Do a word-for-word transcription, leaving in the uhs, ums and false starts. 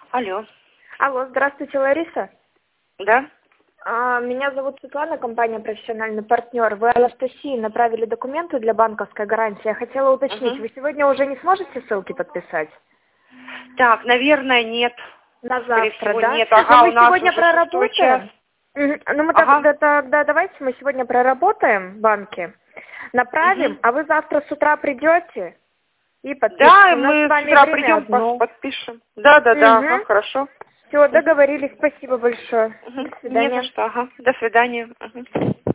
Алло. Алло, здравствуйте, Лариса. Да? А, Меня зовут Светлана, компания «Профессиональный партнер». Вы Анастасии направили документы для банковской гарантии. Я хотела уточнить, Угу. вы сегодня уже не сможете ссылки подписать? Так, наверное, нет. На Скорее завтра, всего, да? нет. Но Ага, мы у нас сегодня уже шестой час. проработаем. Мгм. Ну, мы Ага. тогда, тогда давайте мы сегодня проработаем банки, направим, Угу. а вы завтра с утра придете и подпишите. Да, У нас мы с с вами утра время придем, пос- одно. подпишем. Да, да, да, ага, Угу. хорошо. Все, Угу. договорились. Спасибо большое. Угу. До Не за свидания. что, ага. До свидания. Угу.